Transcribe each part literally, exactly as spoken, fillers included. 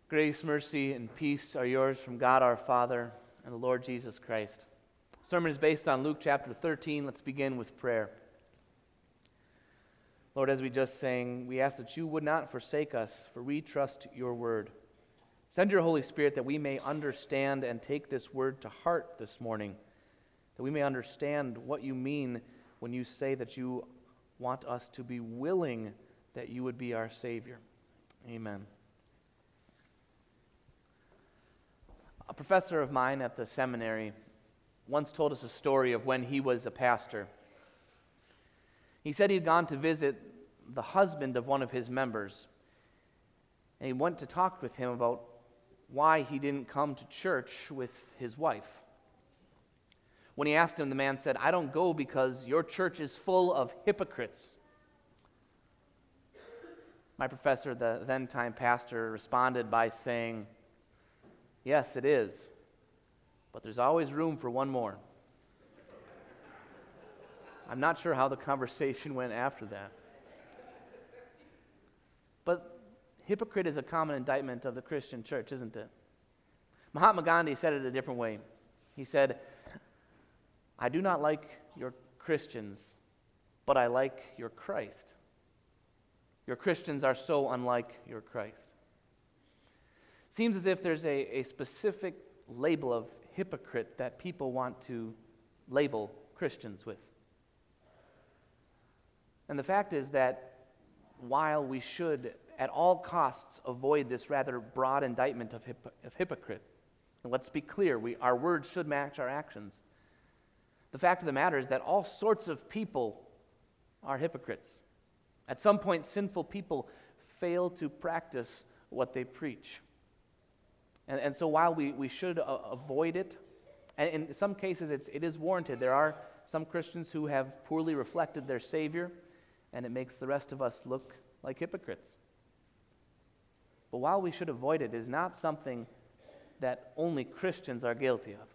Grace, mercy, and peace are yours from God our Father and the Lord Jesus Christ. The sermon is based on Luke chapter thirteen. Let's begin with prayer. Lord, as we just sang, we ask that you would not forsake us, for we trust your word. Send your Holy Spirit that we may understand and take this word to heart this morning, that we may understand what you mean when you say that you want us to be willing that you would be our Savior. Amen. A professor of mine at the seminary once told us a story of when he was a pastor. He said he'd gone to visit the husband of one of his members, and he went to talk with him about why he didn't come to church with his wife. When he asked him, the man said, "I don't go because your church is full of hypocrites." My professor, the then-time pastor, responded by saying, "Yes, it is, but there's always room for one more." I'm not sure how the conversation went after that. But hypocrite is a common indictment of the Christian church, isn't it? Mahatma Gandhi said it a different way. He said, "I do not like your Christians, but I like your Christ. Your Christians are so unlike your Christ." Seems as if there's a, a specific label of hypocrite that people want to label Christians with. And the fact is that while we should at all costs avoid this rather broad indictment of, hip, of hypocrite, and let's be clear, we, our words should match our actions, the fact of the matter is that all sorts of people are hypocrites. At some point, sinful people fail to practice what they preach. And, and so while we, we should uh, avoid it, and in some cases it's, it is warranted. There are some Christians who have poorly reflected their Savior, and it makes the rest of us look like hypocrites. But while we should avoid it, it is not something that only Christians are guilty of.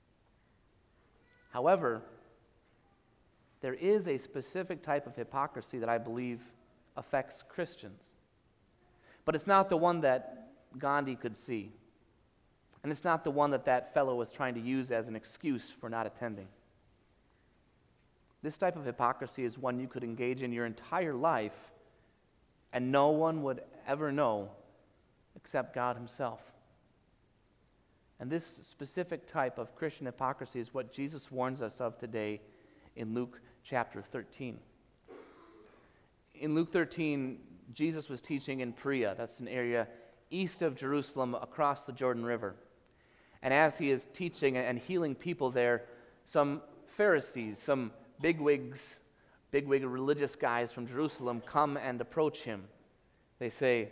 However, there is a specific type of hypocrisy that I believe affects Christians. But it's not the one that Gandhi could see. And it's not the one that that fellow was trying to use as an excuse for not attending. This type of hypocrisy is one you could engage in your entire life, and no one would ever know except God himself. And this specific type of Christian hypocrisy is what Jesus warns us of today in Luke chapter thirteen. In Luke thirteen, Jesus was teaching in Perea. That's an area east of Jerusalem across the Jordan River. And as he is teaching and healing people there, some Pharisees, some bigwigs, bigwig religious guys from Jerusalem come and approach him. They say,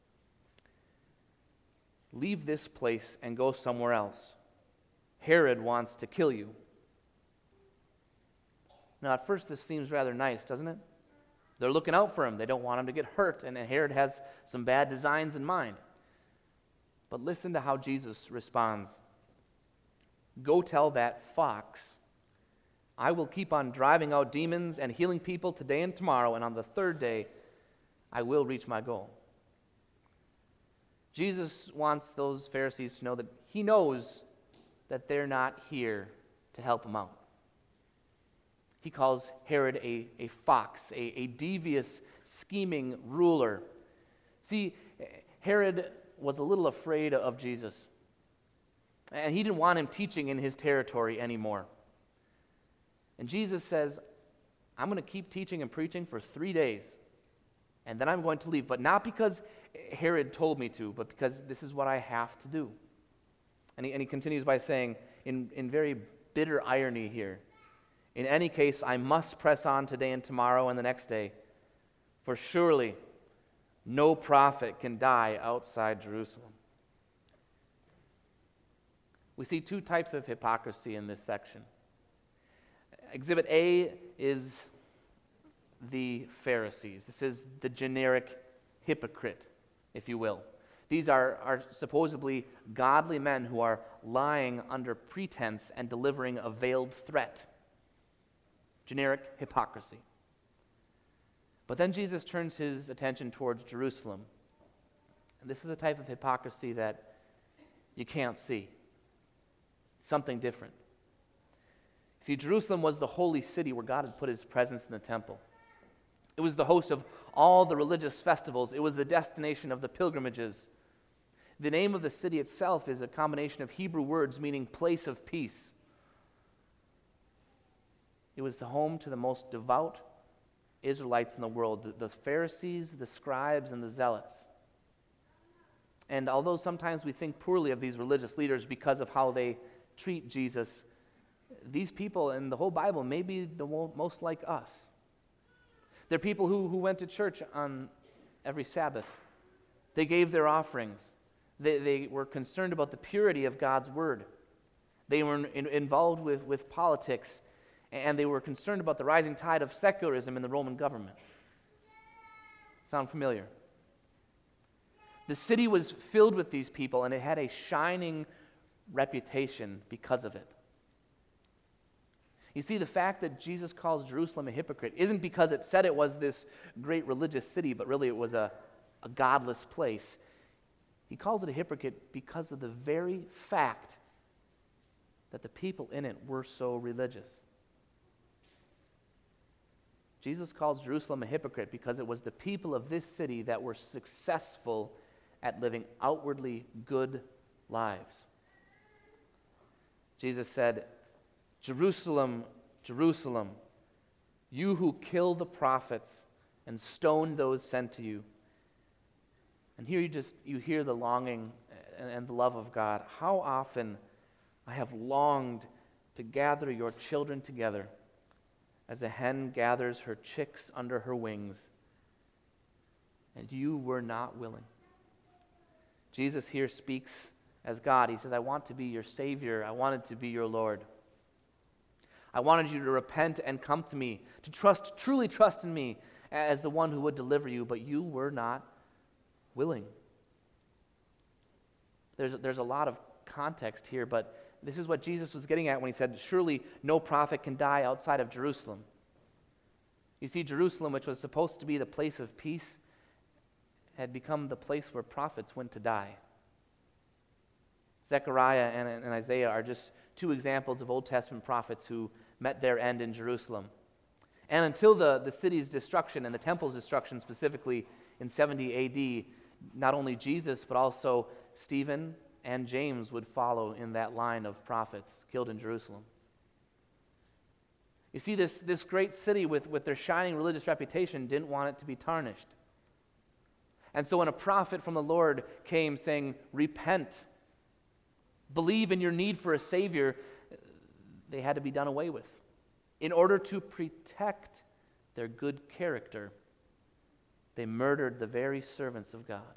"Leave this place and go somewhere else. Herod wants to kill you." Now, at first, this seems rather nice, doesn't it? They're looking out for him. They don't want him to get hurt, and Herod has some bad designs in mind. But listen to how Jesus responds. "Go tell that fox, I will keep on driving out demons and healing people today and tomorrow, and on the third day, I will reach my goal." Jesus wants those Pharisees to know that he knows that they're not here to help him out. He calls Herod a, a fox, a, a devious, scheming ruler. See, Herod was a little afraid of Jesus, and he didn't want him teaching in his territory anymore. And Jesus says, "I'm going to keep teaching and preaching for three days, and then I'm going to leave, but not because Herod told me to, but because this is what I have to do." And he, and he continues by saying, in, in very bitter irony here, "In any case, I must press on today and tomorrow and the next day, for surely no prophet can die outside Jerusalem." We see two types of hypocrisy in this section. Exhibit A is the Pharisees. This is the generic hypocrite, if you will. These are, are supposedly godly men who are lying under pretense and delivering a veiled threat. Generic hypocrisy. But then Jesus turns his attention towards Jerusalem. this is a type of hypocrisy that you can't see. Something different. See, Jerusalem was the holy city where God had put his presence in the temple. It was the host of all the religious festivals. It was the destination of the pilgrimages. The name of the city itself is a combination of Hebrew words meaning place of peace. It was the home to the most devout Israelites in the world, the, the Pharisees, the scribes, and the zealots. And although sometimes we think poorly of these religious leaders because of how they treat Jesus, these people in the whole Bible may be the most like us. They're people who, who went to church on every Sabbath. They gave their offerings. They, they were concerned about the purity of God's word. They were in, involved with, with politics, and they were concerned about the rising tide of secularism in the Roman government. Sound familiar? The city was filled with these people, and it had a shining reputation because of it. You see, the fact that Jesus calls Jerusalem a hypocrite isn't because it said it was this great religious city, but really it was a, a godless place. He calls it a hypocrite because of the very fact that the people in it were so religious. Jesus calls Jerusalem a hypocrite because it was the people of this city that were successful at living outwardly good lives. Jesus said, "Jerusalem, Jerusalem, you who kill the prophets and stone those sent to you." And here you just you hear the longing and, and the love of God. How often I have longed to gather your children together as a hen gathers her chicks under her wings, and you were not willing. Jesus here speaks as God. He says, I want to be your Savior. I wanted to be your Lord. I wanted you to repent and come to me, to trust, truly trust in me as the one who would deliver you, but you were not willing. There's, there's a lot of context here, but this is what Jesus was getting at when he said, surely no prophet can die outside of Jerusalem. You see, Jerusalem, which was supposed to be the place of peace, had become the place where prophets went to die. Zechariah and, and Isaiah are just two examples of Old Testament prophets who met their end in Jerusalem. And until the, the city's destruction and the temple's destruction specifically in seventy A D, not only Jesus, but also Stephen and James would follow in that line of prophets killed in Jerusalem. You see, this, this great city with, with their shining religious reputation didn't want it to be tarnished. And so when a prophet from the Lord came saying, repent, believe in your need for a Savior, they had to be done away with. In order to protect their good character, they murdered the very servants of God.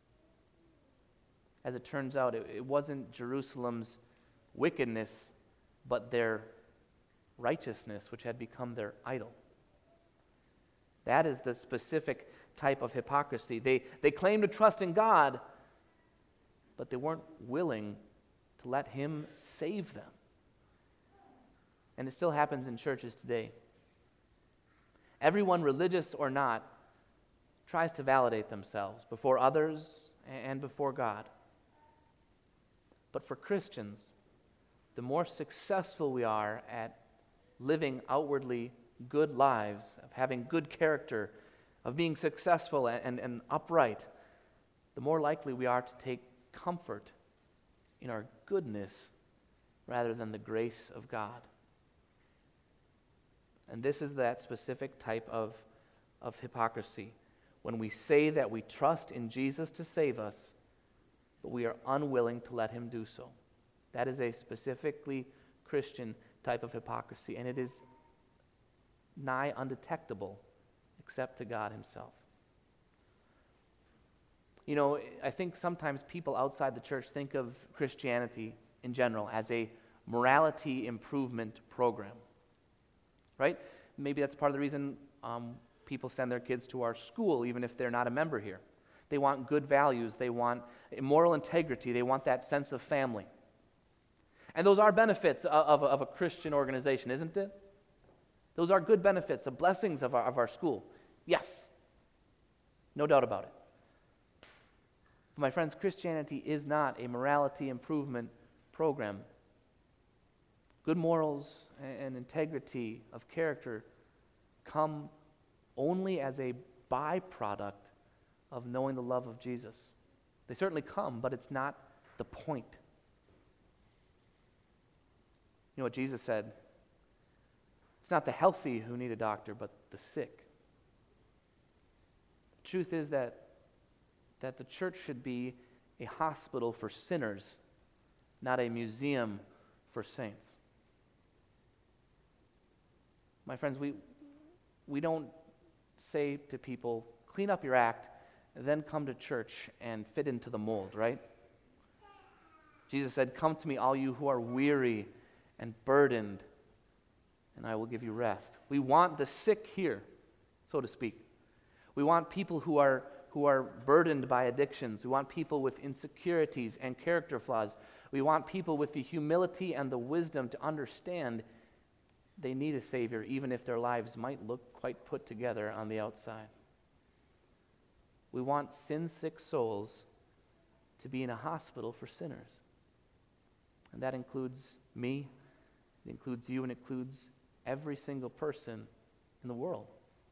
As it turns out, it, it wasn't Jerusalem's wickedness, but their righteousness, which had become their idol. That is the specific type of hypocrisy. They, they claimed to trust in God, but they weren't willing to let Him save them. And it still happens in churches today. Everyone, religious or not, tries to validate themselves before others and before God. But for Christians, the more successful we are at living outwardly good lives, of having good character, of being successful and, and, and upright, the more likely we are to take comfort in our goodness rather than the grace of God. And this is that specific type of, of hypocrisy. When we say that we trust in Jesus to save us, but we are unwilling to let Him do so. That is a specifically Christian type of hypocrisy, and it is nigh undetectable except to God Himself. You know, I think sometimes people outside the church think of Christianity in general as a morality improvement program, right? Maybe that's part of the reason um, people send their kids to our school, even if they're not a member here. They want good values. They want moral integrity. They want that sense of family. And those are benefits of, of, of a Christian organization, isn't it? Those are good benefits, the blessings of our, of our school. Yes, no doubt about it. My friends, Christianity is not a morality improvement program. Good morals and integrity of character come only as a byproduct of knowing the love of Jesus. They certainly come, but it's not the point. You know what Jesus said? It's not the healthy who need a doctor, but the sick. The truth is that, that the church should be a hospital for sinners, not a museum for saints. My friends, we, we don't say to people, clean up your act, and then come to church and fit into the mold, right? Jesus said, come to me, all you who are weary and burdened, and I will give you rest. We want the sick here, so to speak. We want people who are, who are burdened by addictions. We want people with insecurities and character flaws. We want people with the humility and the wisdom to understand they need a Savior, even if their lives might look quite put together on the outside. We want sin-sick souls to be in a hospital for sinners. And that includes me, it includes you, and it includes every single person in the world.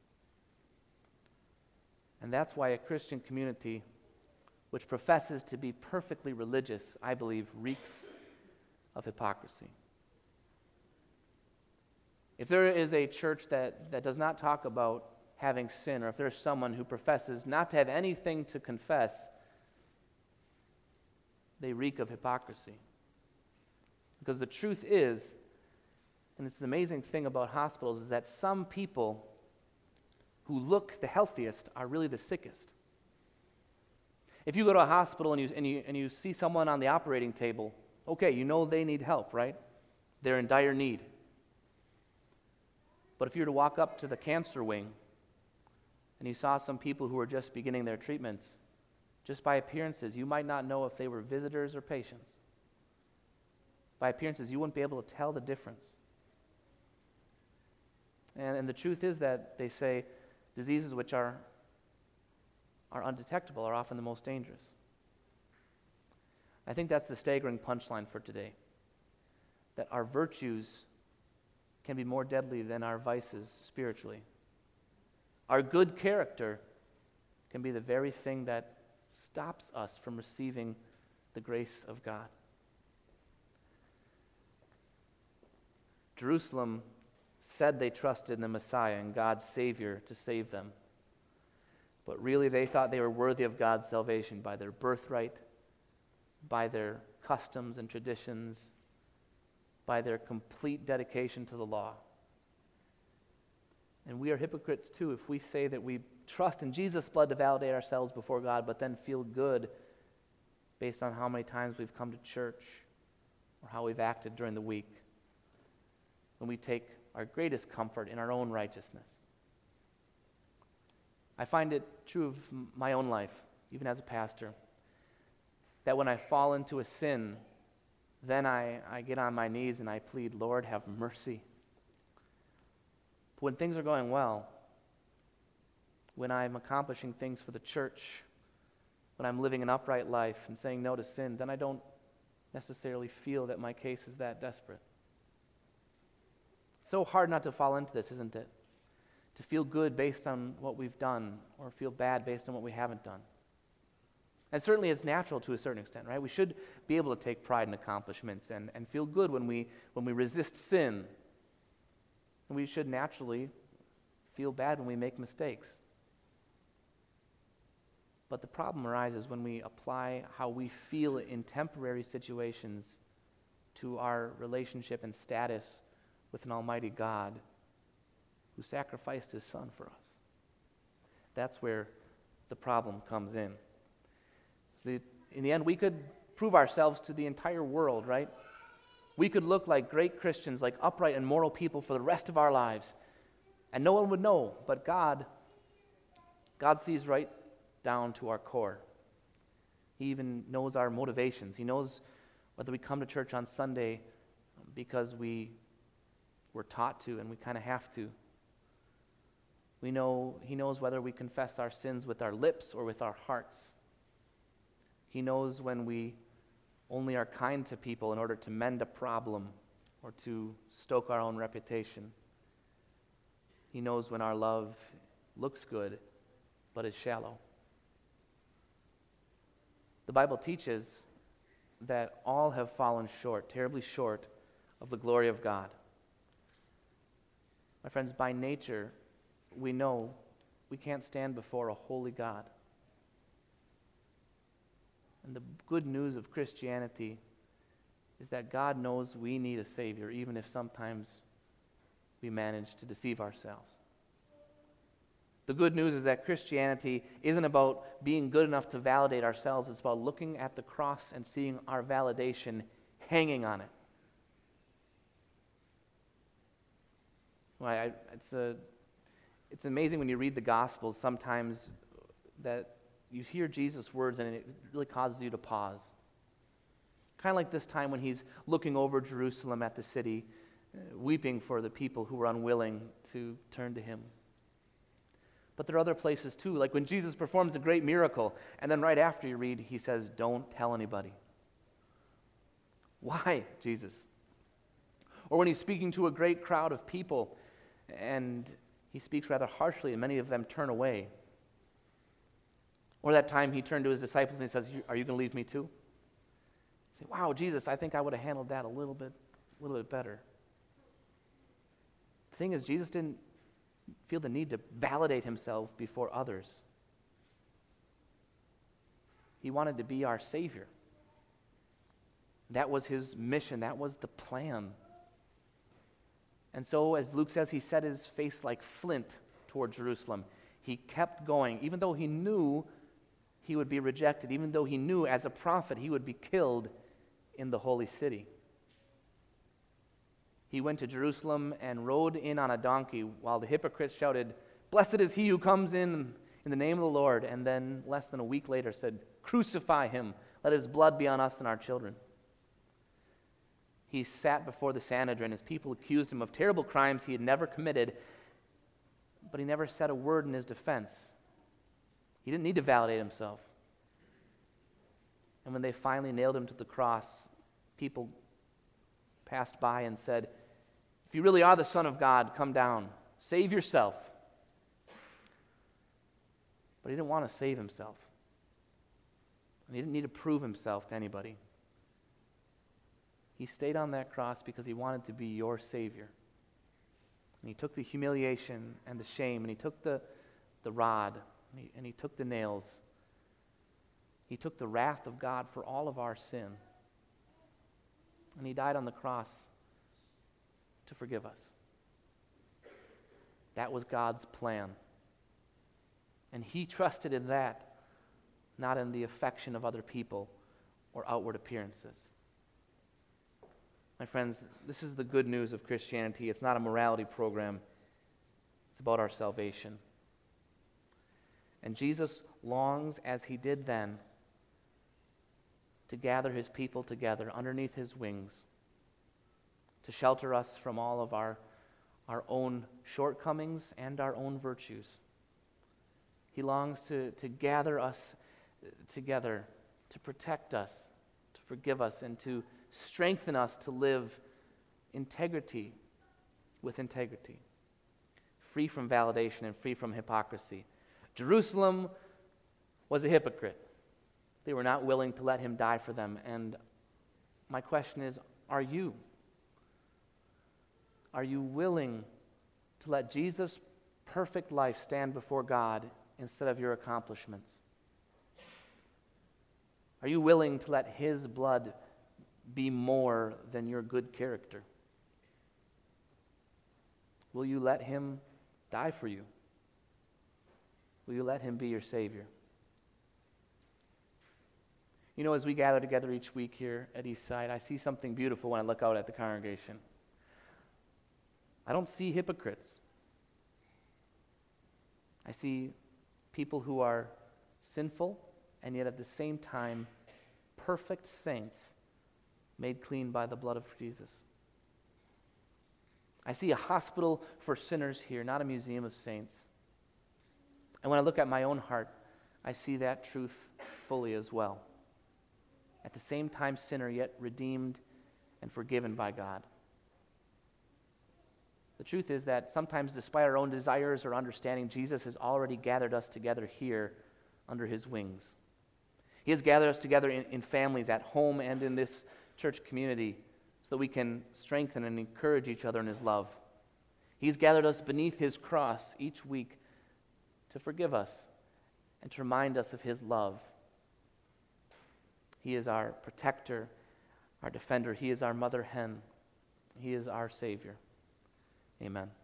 And that's why a Christian community which professes to be perfectly religious, I believe, reeks of hypocrisy. If there is a church that, that does not talk about having sin, or if there's someone who professes not to have anything to confess, they reek of hypocrisy. Because the truth is, and it's the amazing thing about hospitals, is that some people who look the healthiest are really the sickest. If you go to a hospital and you, and you, and you see someone on the operating table, okay, you know they need help, right? They're in dire need. But if you were to walk up to the cancer wing and you saw some people who were just beginning their treatments, just by appearances, you might not know if they were visitors or patients. By appearances, you wouldn't be able to tell the difference. And, and the truth is that they say diseases which are, are undetectable are often the most dangerous. I think that's the staggering punchline for today, that our virtues can be more deadly than our vices spiritually. Our good character can be the very thing that stops us from receiving the grace of God. Jerusalem said they trusted in the Messiah and God's Savior to save them. But really they thought they were worthy of God's salvation by their birthright, by their customs and traditions, by their complete dedication to the law. And we are hypocrites too if we say that we trust in Jesus' blood to validate ourselves before God, but then feel good based on how many times we've come to church or how we've acted during the week, when we take our greatest comfort in our own righteousness. I find it true of my own life, even as a pastor, that when I fall into a sin, then I, I get on my knees and I plead, Lord, have mercy. But when things are going well, when I'm accomplishing things for the church, when I'm living an upright life and saying no to sin, then I don't necessarily feel that my case is that desperate. It's so hard not to fall into this, isn't it? To feel good based on what we've done or feel bad based on what we haven't done. And certainly it's natural to a certain extent, right? We should be able to take pride in accomplishments and, and feel good when we when we resist sin. And we should naturally feel bad when we make mistakes. But the problem arises when we apply how we feel in temporary situations to our relationship and status with an almighty God who sacrificed his son for us. That's where the problem comes in. See, in the end, we could prove ourselves to the entire world, right? We could look like great Christians, like upright and moral people for the rest of our lives, and no one would know, but God, God sees right down to our core. He even knows our motivations. He knows whether we come to church on Sunday because we were taught to and we kind of have to. We know, he knows whether we confess our sins with our lips or with our hearts. He knows when we only are kind to people in order to mend a problem or to stoke our own reputation. He knows when our love looks good but is shallow. The Bible teaches that all have fallen short, terribly short, of the glory of God. My friends, by nature, we know we can't stand before a holy God. And the good news of Christianity is that God knows we need a Savior, even if sometimes we manage to deceive ourselves. The good news is that Christianity isn't about being good enough to validate ourselves. It's about looking at the cross and seeing our validation hanging on it. Well, I, it's, a, it's amazing when you read the Gospels sometimes that you hear Jesus' words and it really causes you to pause. Kind of like this time when he's looking over Jerusalem at the city, uh, weeping for the people who were unwilling to turn to him. But there are other places too, like when Jesus performs a great miracle, and then right after you read, he says, "Don't tell anybody." Why, Jesus? Or when he's speaking to a great crowd of people, and he speaks rather harshly, and many of them turn away. Or that time he turned to his disciples and he says, "Are you going to leave me too?" You say, "Wow, Jesus, I think I would have handled that a little bit, a little bit better." The thing is, Jesus didn't feel the need to validate himself before others. He wanted to be our Savior. That was his mission. That was the plan. And so, as Luke says, he set his face like flint toward Jerusalem. He kept going, even though he knew he would be rejected, even though he knew as a prophet he would be killed in the holy city. He went to Jerusalem and rode in on a donkey while the hypocrites shouted, "Blessed is he who comes in in the name of the Lord," and then less than a week later said, "Crucify him, let his blood be on us and our children." He sat before the Sanhedrin as people accused him of terrible crimes he had never committed, but he never said a word in his defense. He didn't need to validate himself. And when they finally nailed him to the cross, people passed by and said, "If you really are the Son of God, come down. Save yourself." But he didn't want to save himself. And he didn't need to prove himself to anybody. He stayed on that cross because he wanted to be your Savior. And he took the humiliation and the shame, and he took the, the rod, and he, and he took the nails. He took the wrath of God for all of our sin. And he died on the cross to forgive us. That was God's plan. And he trusted in that, not in the affection of other people or outward appearances. My friends, this is the good news of Christianity. It's not a morality program. It's about our salvation. And Jesus longs, as he did then, to gather his people together underneath his wings, to shelter us from all of our, our own shortcomings and our own virtues. He longs to, to gather us together, to protect us, to forgive us, and to strengthen us to live integrity with integrity, free from validation and free from hypocrisy. Jerusalem was a hypocrite. They were not willing to let him die for them. And my question is, are you? Are you willing to let Jesus' perfect life stand before God instead of your accomplishments? Are you willing to let his blood be more than your good character? Will you let him die for you? Will you let him be your Savior? You know, as we gather together each week here at Eastside, I see something beautiful when I look out at the congregation. I don't see hypocrites. I see people who are sinful and yet at the same time perfect saints made clean by the blood of Jesus. I see a hospital for sinners here, not a museum of saints. And when I look at my own heart, I see that truth fully as well. at the same time sinner, yet redeemed and forgiven by God. The truth is that sometimes, despite our own desires or understanding, Jesus has already gathered us together here under his wings. He has gathered us together in, in families, at home, and in this church community so that we can strengthen and encourage each other in his love. He's gathered us beneath his cross each week to forgive us and to remind us of his love. He is our protector, our defender. He is our mother hen. He is our Savior. Amen.